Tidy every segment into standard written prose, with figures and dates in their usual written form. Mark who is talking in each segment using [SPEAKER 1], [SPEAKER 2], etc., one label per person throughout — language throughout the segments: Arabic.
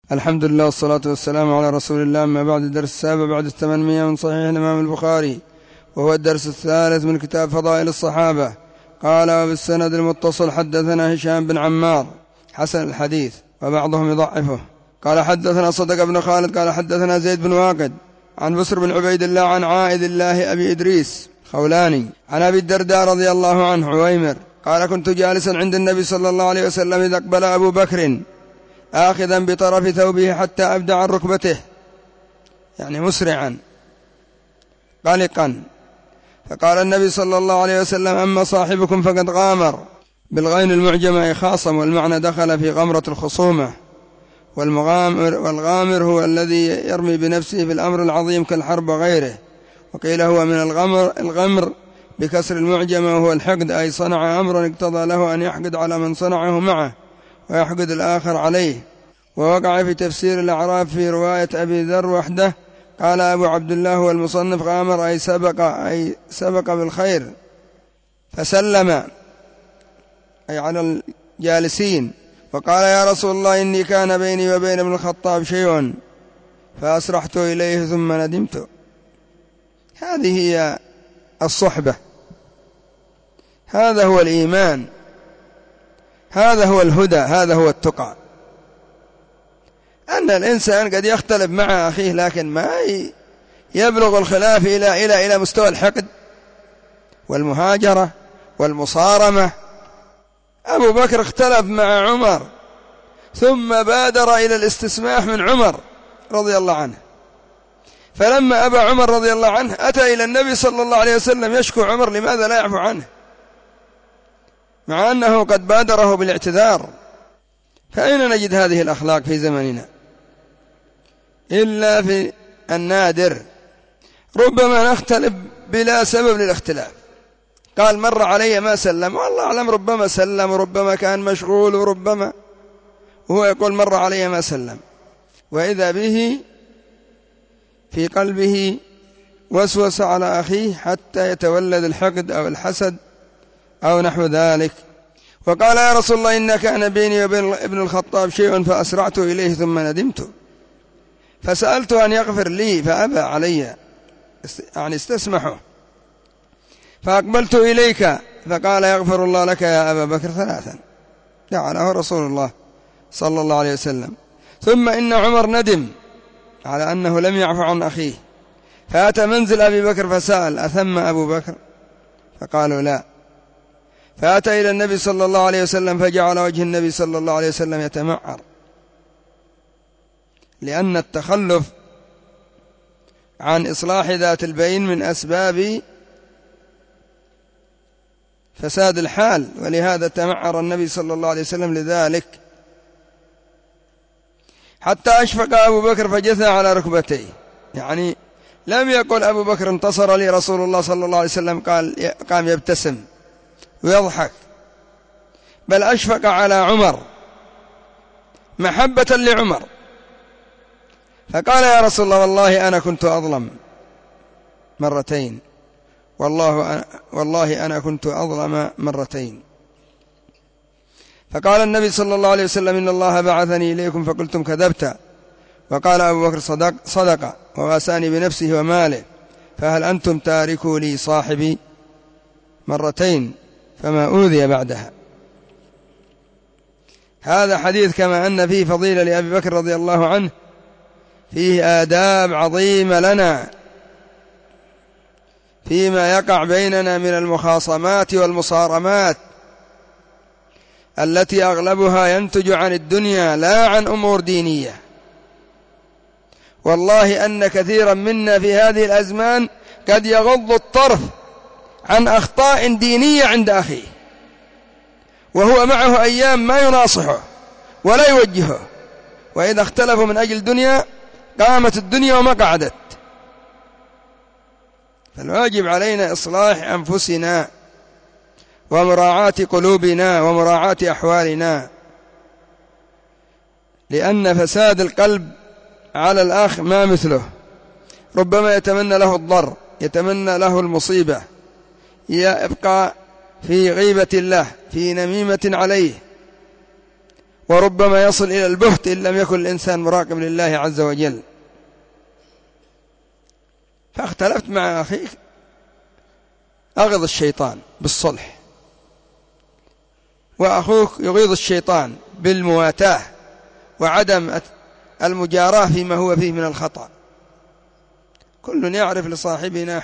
[SPEAKER 1] الحمد لله والصلاة والسلام على رسول الله. أما بعد، الدرس السابع بعد 800 من صحيح الإمام البخاري، وهو الدرس الثالث من كتاب فضائل الصحابة. قال: وبالسند المتصل حدثنا هشام بن عمار حسن الحديث وبعضهم يضعفه. قال: حدثنا صدق بن خالد قال: حدثنا زيد بن واقد عن بسر بن عبيد الله عن عائد الله أبي إدريس خولاني عن أبي الدرداء رضي الله عنه عويمر قال: كنت جالسا عند النبي صلى الله عليه وسلم إذ أقبل أبو بكر آخذا بطرف ثوبه حتى أبدع عن ركبته، يعني مسرعا قلقا. فقال النبي صلى الله عليه وسلم: أما صاحبكم فقد غامر، بالغين المعجمة خاصم، والمعنى دخل في غمرة الخصومة. والغامر هو الذي يرمي بنفسه في الأمر العظيم كالحرب وغيره. وقيل هو من الغمر بكسر المعجمة، وهو الحقد، أي صنع أمرا اقتضى له أن يحقد على من صنعه معه ويحقد الآخر عليه. ووقع في تفسير الأعراف في رواية أبي ذر وحده. قال أبو عبد الله هو المصنف: غامر أي سبق بالخير، فسلم أي على الجالسين، وقال: يا رسول الله، إني كان بيني وبين ابن الخطاب شيء فأسرحت إليه ثم ندمت. هذه هي الصحبة، هذا هو الإيمان، هذا هو الهدى، هذا هو التقى. أن الإنسان قد يختلف مع أخيه، لكن ما يبلغ الخلاف إلى مستوى الحقد والمهاجرة والمصارمة. أبو بكر اختلف مع عمر ثم بادر إلى الاستسماح من عمر رضي الله عنه، فلما أبى عمر رضي الله عنه أتى إلى النبي صلى الله عليه وسلم يشكو عمر لماذا لا يعفو عنه، مع أنه قد بادره بالاعتذار. فأين نجد هذه الأخلاق في زمننا؟ إلا في النادر. ربما نختلف بلا سبب للاختلاف. قال: مر علي ما سلم، والله أعلم، ربما سلم وربما كان مشغول، وربما هو يقول مر علي ما سلم، وإذا به في قلبه وسوس على أخيه حتى يتولد الحقد أو الحسد أو نحو ذلك. وقال: يا رسول الله، إن كان بيني وبين ابن الخطاب شيء فأسرعت إليه ثم ندمت، فسألت أن يغفر لي فأبى علي، يعني استسمحه. فأقبلت إليك فقال: يغفر الله لك يا أبا بكر 3، جعله رسول الله صلى الله عليه وسلم. ثم إن عمر ندم على أنه لم يعفو عن أخيه، فأتى منزل أبي بكر فسأل: أثم أبو بكر؟ فقالوا: لا. فأتى إلى النبي صلى الله عليه وسلم فجعل وجه النبي صلى الله عليه وسلم يتمعر، لأن التخلف عن إصلاح ذات البين من أسباب فساد الحال، ولهذا تمعر النبي صلى الله عليه وسلم لذلك، حتى أشفق أبو بكر فجثى على ركبتيه. يعني لم يقل أبو بكر انتصر لي رسول الله صلى الله عليه وسلم قام يبتسم ويضحك، بل أشفق على عمر محبة لعمر، فقال: يا رسول الله، والله أنا كنت أظلم مرتين، والله أنا كنت أظلم مرتين. فقال النبي صلى الله عليه وسلم: إن الله بعثني إليكم فقلتم كذبت. وقال أبو بكر: صدق وواساني بنفسه وماله، فهل أنتم تاركوا لي صاحبي مرتين فما أوذي بعدها. هذا حديث كما أن فيه فضيلة لأبي بكر رضي الله عنه، فيه آداب عظيمة لنا فيما يقع بيننا من المخاصمات والمصارمات التي أغلبها ينتج عن الدنيا لا عن أمور دينية. والله أن كثيرا منا في هذه الأزمان قد يغض الطرف عن أخطاء دينية عند أخيه، وهو معه أيام ما يناصحه ولا يوجهه، وإذا اختلفوا من أجل دنيا قامت الدنيا وما قعدت. فالواجب علينا إصلاح أنفسنا ومراعاة قلوبنا ومراعاة أحوالنا، لأن فساد القلب على الأخ ما مثله. ربما يتمنى له الضر، يتمنى له المصيبة، يبقى في غيبة الله، في نميمة عليه، وربما يصل إلى البهت إن لم يكن الإنسان مراقب لله عز وجل. فاختلفت مع أخيك أغض الشيطان بالصلح، وأخوك يغيظ الشيطان بالمواتاة وعدم المجاراة فيما هو فيه من الخطأ. كل يعرف لصاحبه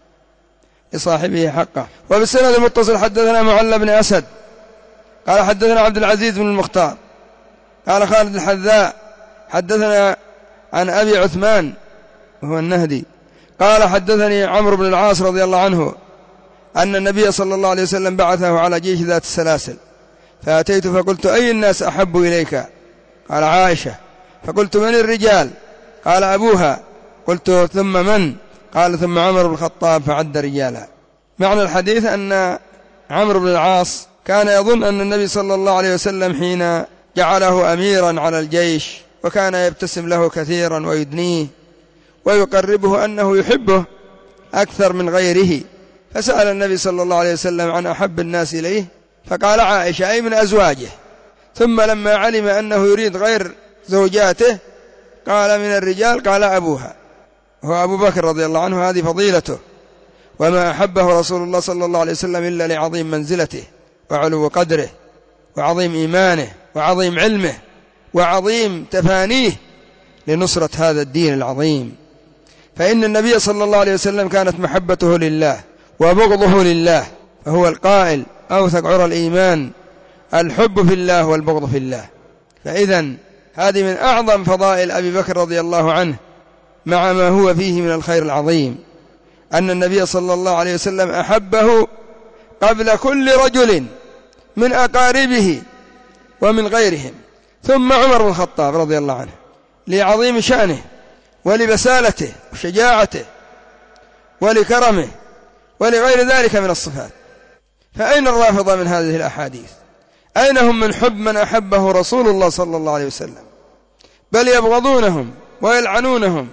[SPEAKER 1] حقه. وبالسند المتصل حدثنا معل بن أسد قال حدثنا عبد العزيز بن المختار قال خالد الحذاء حدثنا عن أبي عثمان وهو النهدي قال حدثني عمرو بن العاص رضي الله عنه أن النبي صلى الله عليه وسلم بعثه على جيش ذات السلاسل، فأتيت فقلت: أي الناس أحب إليك؟ قال: عائشة. فقلت: من الرجال؟ قال: أبوها. قلت: ثم من؟ قال: ثم عمر بن الخطاب، فعد رجالا. معنى الحديث أن عمرو بن العاص كان يظن أن النبي صلى الله عليه وسلم حين جعله أميرا على الجيش وكان يبتسم له كثيرا ويدنيه ويقربه أنه يحبه أكثر من غيره، فسأل النبي صلى الله عليه وسلم عن أحب الناس إليه، فقال: عائشة، أي من أزواجه. ثم لما علم أنه يريد غير زوجاته قال: من الرجال؟ قال: أبوها، هو أبو بكر رضي الله عنه. هذه فضيلته، وما أحبه رسول الله صلى الله عليه وسلم إلا لعظيم منزلته وعلو قدره وعظيم إيمانه وعظيم علمه وعظيم تفانيه لنصرة هذا الدين العظيم. فإن النبي صلى الله عليه وسلم كانت محبته لله وبغضه لله، فهو القائل: أوثق عرى الإيمان الحب في الله والبغض في الله. فإذن هذه من أعظم فضائل أبي بكر رضي الله عنه، مع ما هو فيه من الخير العظيم، أن النبي صلى الله عليه وسلم أحبه قبل كل رجل من أقاربه ومن غيرهم. ثم عمر بن الخطاب رضي الله عنه لعظيم شأنه ولبسالته وشجاعته ولكرمه ولغير ذلك من الصفات. فأين الرافضة من هذه الأحاديث؟ أين هم من حب من أحبه رسول الله صلى الله عليه وسلم؟ بل يبغضونهم ويلعنونهم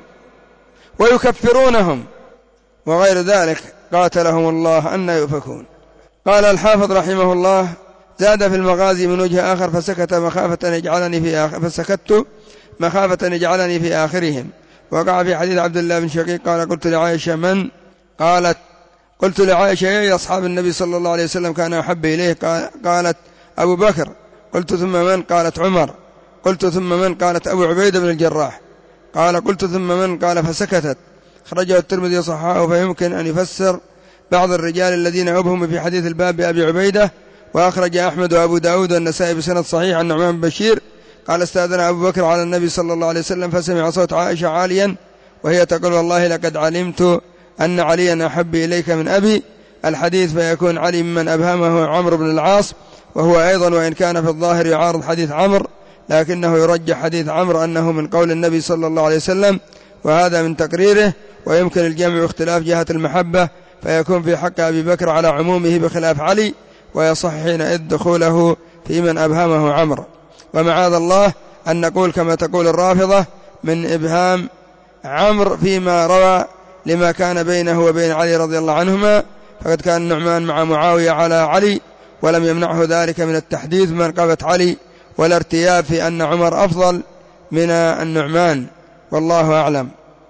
[SPEAKER 1] ويكفرونهم وغير ذلك، قاتلهم الله أن يؤفكون. قال الحافظ رحمه الله: زاد في المغازي من وجه آخر: فسكت مخافة يجعلني في آخرهم. وقع في حديث عبد الله بن شقيق قال: قلت لعائشة: من؟ قلت لعائشة: أي أصحاب النبي صلى الله عليه وسلم كان أحب إليه؟ قالت: أبو بكر. قلت: ثم من؟ قالت: عمر. قلت: ثم من؟ قالت: أبو عبيدة بن الجراح. قلت: ثم من؟ قال: فسكتت. خرجه الترمذي وصححه. فيمكن أن يفسر بعض الرجال الذين أبهم في حديث الباب بأبي عبيدة. وأخرج أحمد وأبو داود والنسائي بسند صحيح عن نعمان بن بشير قال: استأذن أبو بكر على النبي صلى الله عليه وسلم فسمع صوت عائشة عاليا وهي تقول: والله لقد علمت أن عليا أحب إليك من أبي. الحديث: فيكون علي ممن أبهمه عمرو بن العاص، وهو أيضا وإن كان في الظاهر يعارض حديث عمرو، لكنه يرجح حديث عمرو أنه من قول النبي صلى الله عليه وسلم، وهذا من تقريره. ويمكن الجمع واختلاف جهة المحبة، فيكون في حق أبي بكر على عمومه بخلاف علي، ويصح حينئذ دخوله في من أبهمه عمرو. ومعاذ الله أن نقول كما تقول الرافضة من إبهام عمرو فيما روى لما كان بينه وبين علي رضي الله عنهما، فقد كان النعمان مع معاوية على علي، ولم يمنعه ذلك من التحديث بمنقبة علي ولا ارتياب في أن عمر أفضل من النعمان، والله أعلم.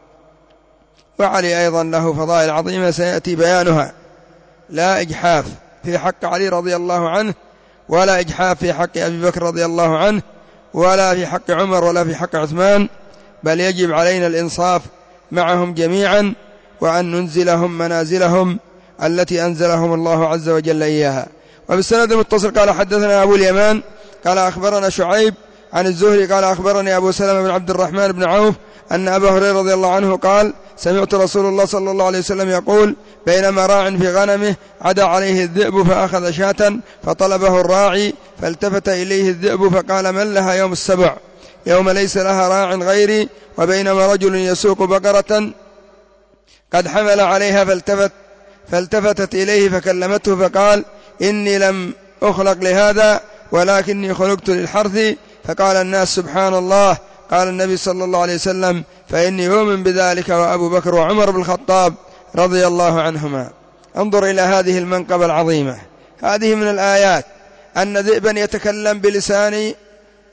[SPEAKER 1] وعلي أيضا له فضائل عظيمة سيأتي بيانها، لا إجحاف في حق علي رضي الله عنه، ولا إجحاف في حق أبي بكر رضي الله عنه، ولا في حق عمر، ولا في حق عثمان، بل يجب علينا الإنصاف معهم جميعا، وأن ننزلهم منازلهم التي أنزلهم الله عز وجل إياها. وبالسند المتصل قال: حدثنا أبو اليمان قال: أخبرنا شعيب عن الزهري قال: أخبرني أبو سلمة بن عبد الرحمن بن عوف أن أبا هريرة رضي الله عنه قال: سمعت رسول الله صلى الله عليه وسلم يقول: بينما راع في غنمه عدا عليه الذئب فأخذ شاة فطلبه الراعي، فالتفت إليه الذئب فقال: من لها يوم السبع يوم ليس لها راع غيري؟ وبينما رجل يسوق بقرة قد حمل عليها فالتفتت إليه فكلمته فقال: إني لم أخلق لهذا ولكني خلقت للحرث. فقال الناس: سبحان الله. قال النبي صلى الله عليه وسلم: فإني أؤمن بذلك وأبو بكر وعمر بن الخطاب رضي الله عنهما. انظر إلى هذه المنقبة العظيمة. هذه من الآيات أن ذئبا يتكلم بلسان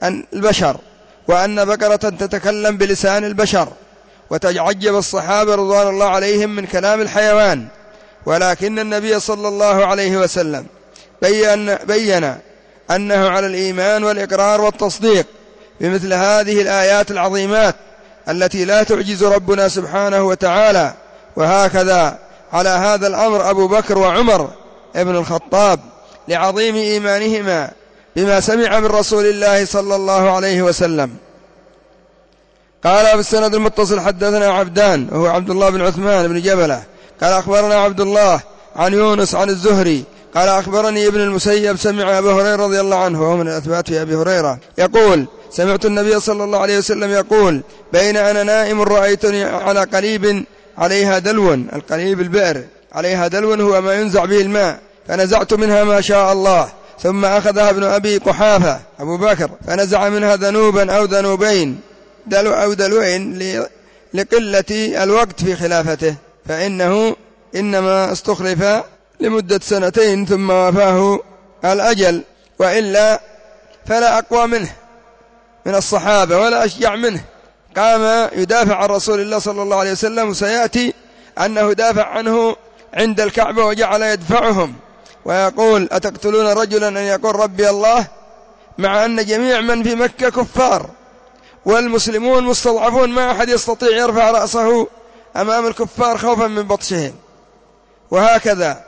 [SPEAKER 1] البشر، وأن بقرة تتكلم بلسان البشر، وتعجب الصحابة رضوان الله عليهم من كلام الحيوان، ولكن النبي صلى الله عليه وسلم بين أنه على الإيمان والإقرار والتصديق بمثل هذه الآيات العظيمات التي لا تعجز ربنا سبحانه وتعالى. وهكذا على هذا الأمر أبو بكر وعمر ابن الخطاب لعظيم إيمانهما بما سمع من رسول الله صلى الله عليه وسلم. قال بالسند المتصل حدثنا عبدان وهو عبد الله بن عثمان بن جبلة قال أخبرنا عبد الله عن يونس عن الزهري قال أخبرني ابن المسيب سمع أبي هريرة رضي الله عنه وهو من الأثبات في أبي هريرة يقول سمعت النبي صلى الله عليه وسلم يقول بين أنا نائم رأيتني على قليب عليها دلو، القليب البئر عليها دلو هو ما ينزع به الماء، فنزعت منها ما شاء الله، ثم أخذها ابن أبي قحافة أبو بكر فنزع منها ذنوبا أو ذنوبين، دلو أو دلوين لقلة الوقت في خلافته، فإنه إنما استخلف لمدة 2 ثم وفاه الأجل، وإلا فلا أقوى منه من الصحابة ولا أشجع منه، قام يدافع عن رسول الله صلى الله عليه وسلم، وسيأتي أنه دافع عنه عند الكعبة وجعل يدفعهم ويقول أتقتلون رجلا أن يقول ربي الله، مع أن جميع من في مكة كفار والمسلمون مستضعفون، ما أحد يستطيع يرفع رأسه أمام الكفار خوفا من بطشهم. وهكذا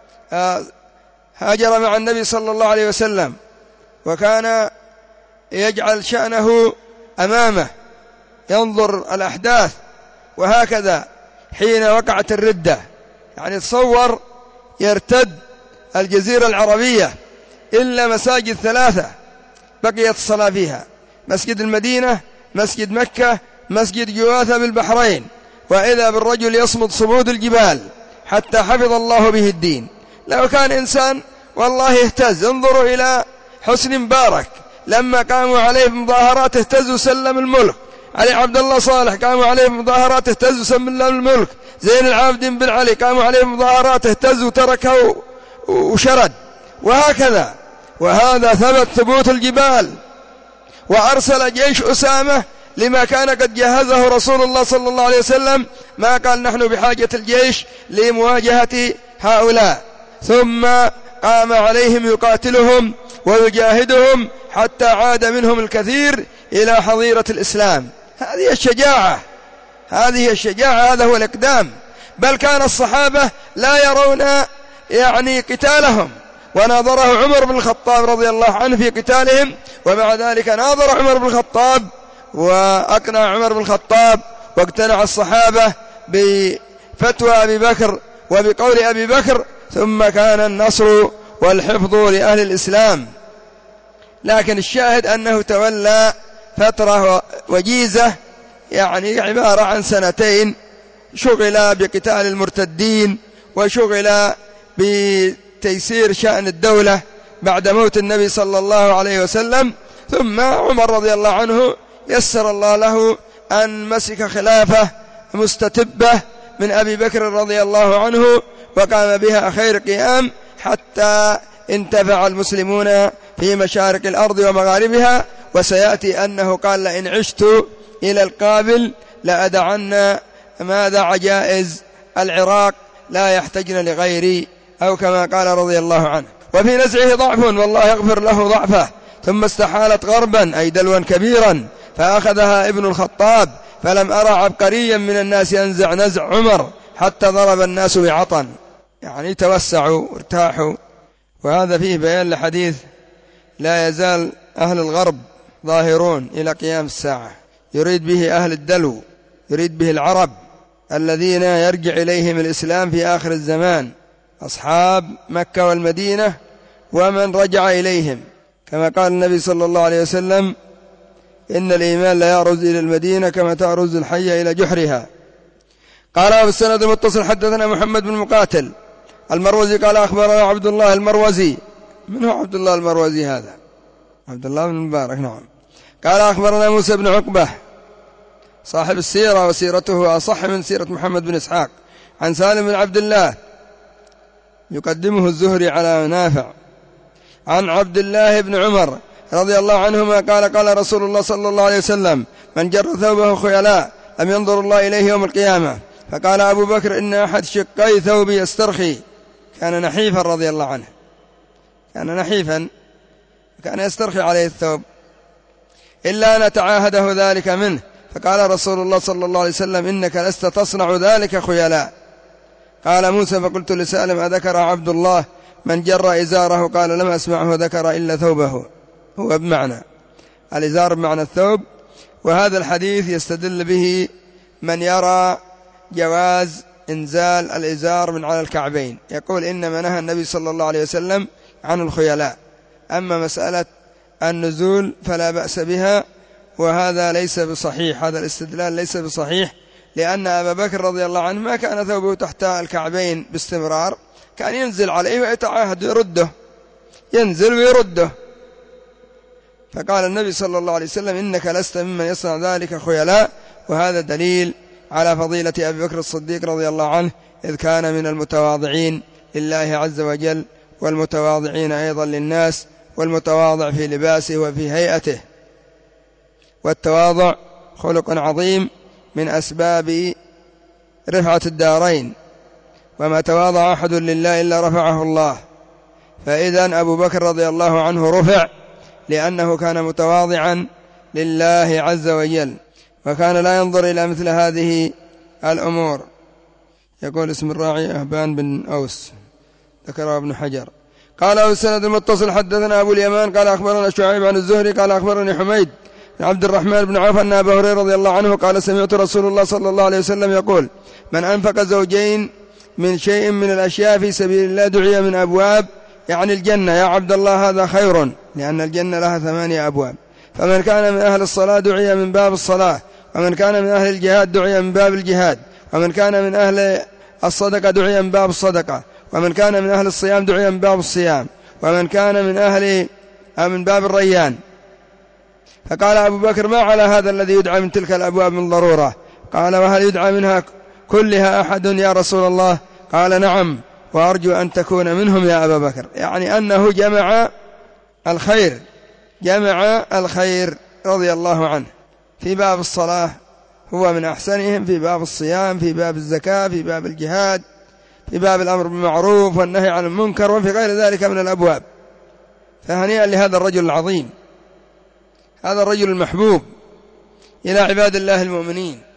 [SPEAKER 1] هاجر مع النبي صلى الله عليه وسلم، وكان يجعل شأنه أمامه ينظر الأحداث. وهكذا حين وقعت الردة، يعني تصور يرتد الجزيرة العربية إلا مساجد 3 بقيت الصلاة فيها، مسجد المدينة، مسجد مكة، مسجد جواثة بالبحرين، وإذا بالرجل يصمد صمود الجبال حتى حفظ الله به الدين. لو كان إنسان والله يهتز، انظروا إلى حسني مبارك لما قاموا عليه بمظاهرات اهتزوا سلم الملك، علي عبد الله صالح قاموا عليه بمظاهرات اهتزوا سلم الملك، زين العابدين بن علي قاموا عليه بمظاهرات اهتزوا تركه وشرد، وهكذا. وهذا ثبوت الجبال. وأرسل جيش أسامة لما كان قد جهزه رسول الله صلى الله عليه وسلم، ما قال نحن بحاجة الجيش لمواجهة هؤلاء، ثم قام عليهم يقاتلهم ويجاهدهم حتى عاد منهم الكثير إلى حظيرة الإسلام. هذه الشجاعة، هذه الشجاعة، هذا هو الإقدام. بل كان الصحابة لا يرون يعني قتالهم، وناظره عمر بن الخطاب رضي الله عنه في قتالهم، ومع ذلك ناظر عمر بن الخطاب وأقنع عمر بن الخطاب واقتنع الصحابة بفتوى أبي بكر وبقول أبي بكر، ثم كان النصر والحفظ لأهل الإسلام. لكن الشاهد أنه تولى فترة وجيزة، يعني عبارة عن 2 شغل بقتال المرتدين وشغل بتيسير شأن الدولة بعد موت النبي صلى الله عليه وسلم. ثم عمر رضي الله عنه يسر الله له أن مسك خلافة مستتبة من أبي بكر رضي الله عنه، وقام بها خير قيام حتى انتفع المسلمون في مشارق الأرض ومغاربها. وسيأتي أنه قال لئن عشت إلى القابل لأدعن ماذا عجائز العراق لا يحتجن لغيري، أو كما قال رضي الله عنه. وفي نزعه ضعف والله يغفر له ضعفه. ثم استحالت غربا أي دلوا كبيرا فأخذها ابن الخطاب، فلم أرى عبقريا من الناس ينزع نزع عمر حتى ضرب الناس بعطن، يعني توسعوا وارتاحوا. وهذا فيه بيان لحديث لا يزال أهل الغرب ظاهرون إلى قيام الساعة، يريد به أهل الدلو، يريد به العرب الذين يرجع إليهم الإسلام في آخر الزمان، أصحاب مكة والمدينة ومن رجع إليهم، كما قال النبي صلى الله عليه وسلم إن الإيمان لا يعرض إلى المدينة كما تعرض الحية إلى جحرها. قال بالسند المتصل حدثنا محمد بن مقاتل المروزي قال أخبرنا عبد الله المروزي. من هو عبد الله المروزي هذا؟ عبد الله بن مبارك، نعم. قال أخبرنا موسى بن عقبة صاحب السيرة وسيرته أصح من سيرة محمد بن إسحاق، عن سالم بن عبد الله يقدمه الزهري على نافع، عن عبد الله بن عمر رضي الله عنهما قال قال رسول الله صلى الله عليه وسلم: من جر ثوبه خيلاء لم ينظر الله إليه يوم القيامة. فقال أبو بكر: إن أحد شقي ثوبي يسترخي. كان نحيفا رضي الله عنه، كان نحيفا، كان يسترخي عليه الثوب، إلا أن أتعاهده ذلك منه. فقال رسول الله صلى الله عليه وسلم: إنك لست تصنع ذلك خيلاء. قال موسى: فقلت لسالم: أذكر عبد الله من جر إزاره؟ قال: لم أسمعه ذكر إلا ثوبه. هو بمعنى الإزار بمعنى الثوب. وهذا الحديث يستدل به من يرى جواز إنزال الإزار من على الكعبين، يقول: إنما نهى النبي صلى الله عليه وسلم عن الخيلاء، أما مسألة النزول فلا بأس بها. وهذا ليس بصحيح، هذا الاستدلال ليس بصحيح، لأن أبا بكر رضي الله عنه ما كان ثوبه تحت الكعبين باستمرار، كان ينزل عليه ويتعاهد ويرده، ينزل ويرده. فقال النبي صلى الله عليه وسلم: إنك لست ممن يصنع ذلك خيلاء. وهذا دليل على فضيلة أبي بكر الصديق رضي الله عنه، إذ كان من المتواضعين لله عز وجل، والمتواضعين أيضا للناس، والمتواضع في لباسه وفي هيئته. والتواضع خلق عظيم من أسباب رفعة الدارين، وما تواضع أحد لله إلا رفعه الله. فإذن أبو بكر رضي الله عنه رفع لأنه كان متواضعا لله عز وجل، وكان لا ينظر إلى مثل هذه الأمور. يقول: اسم الراعي أهبان بن أوس، ذكره ابن حجر. قال: السند المتصل حدثنا أبو اليمان قال أخبرنا شعيب عن الزهري قال أخبرني حميد بن عبد الرحمن بن عوف أن أبا هريرة رضي الله عنه قال: سمعت رسول الله صلى الله عليه وسلم يقول: من أنفق زوجين من شيء من الأشياء في سبيل الله دعي من أبواب، يعني الجنة، يا عبد الله هذا خير، لأن الجنة لها 8 أبواب. فمن كان من أهل الصلاة دعي من باب الصلاة، ومن كان من أهل الجهاد دعي من باب الجهاد، ومن كان من أهل الصدقة دعي من باب الصدقة، ومن كان من أهل الصيام دعي من باب الصيام، ومن كان من باب الريان. فقال أبو بكر: ما على هذا الذي يدعى من تلك الأبواب من ضرورة؟ قال: وهل يدعى منها كلها أحد يا رسول الله؟ قال: نعم، وأرجو أن تكون منهم يا أبا بكر. يعني أنه جمع الخير رضي الله عنه. في باب الصلاة هو من أحسنهم، في باب الصيام، في باب الزكاة، في باب الجهاد، في باب الأمر بالمعروف والنهي عن المنكر، وفي غير ذلك من الأبواب. فهنيئا لهذا الرجل العظيم، هذا الرجل المحبوب إلى عباد الله المؤمنين.